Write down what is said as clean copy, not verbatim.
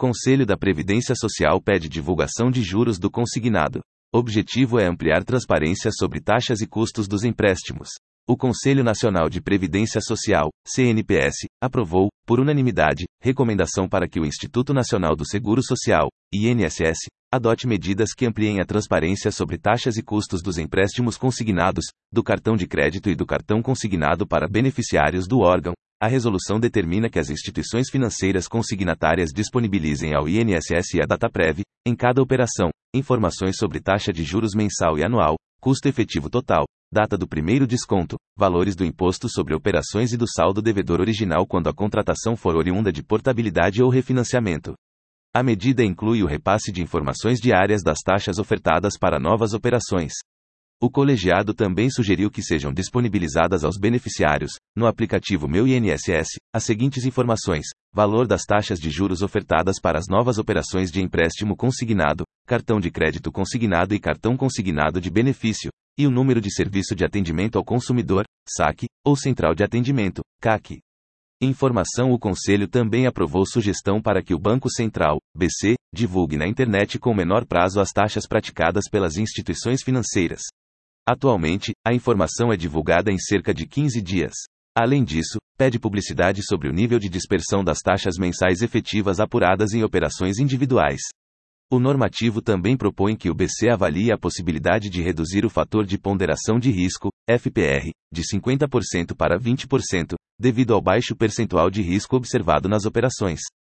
Conselho da Previdência Social pede divulgação de juros do consignado. Objetivo é ampliar transparência sobre taxas e custos dos empréstimos. O Conselho Nacional de Previdência Social, CNPS, aprovou, por unanimidade, recomendação para que o Instituto Nacional do Seguro Social, INSS, adote medidas que ampliem a transparência sobre taxas e custos dos empréstimos consignados, do cartão de crédito e do cartão consignado para beneficiários do órgão. A resolução determina que as instituições financeiras consignatárias disponibilizem ao INSS e à Dataprev, em cada operação, informações sobre taxa de juros mensal e anual, custo efetivo total, data do primeiro desconto, valores do imposto sobre operações e do saldo devedor original quando a contratação for oriunda de portabilidade ou refinanciamento. A medida inclui o repasse de informações diárias das taxas ofertadas para novas operações. O colegiado também sugeriu que sejam disponibilizadas aos beneficiários, no aplicativo Meu INSS, as seguintes informações: valor das taxas de juros ofertadas para as novas operações de empréstimo consignado, cartão de crédito consignado e cartão consignado de benefício, e o número de serviço de atendimento ao consumidor, SAC, ou Central de Atendimento, CAC. Informação: o Conselho também aprovou sugestão para que o Banco Central, BC, divulgue na internet com menor prazo as taxas praticadas pelas instituições financeiras. Atualmente, a informação é divulgada em cerca de 15 dias. Além disso, pede publicidade sobre o nível de dispersão das taxas mensais efetivas apuradas em operações individuais. O normativo também propõe que o BC avalie a possibilidade de reduzir o fator de ponderação de risco, FPR, de 50% para 20%, devido ao baixo percentual de risco observado nas operações.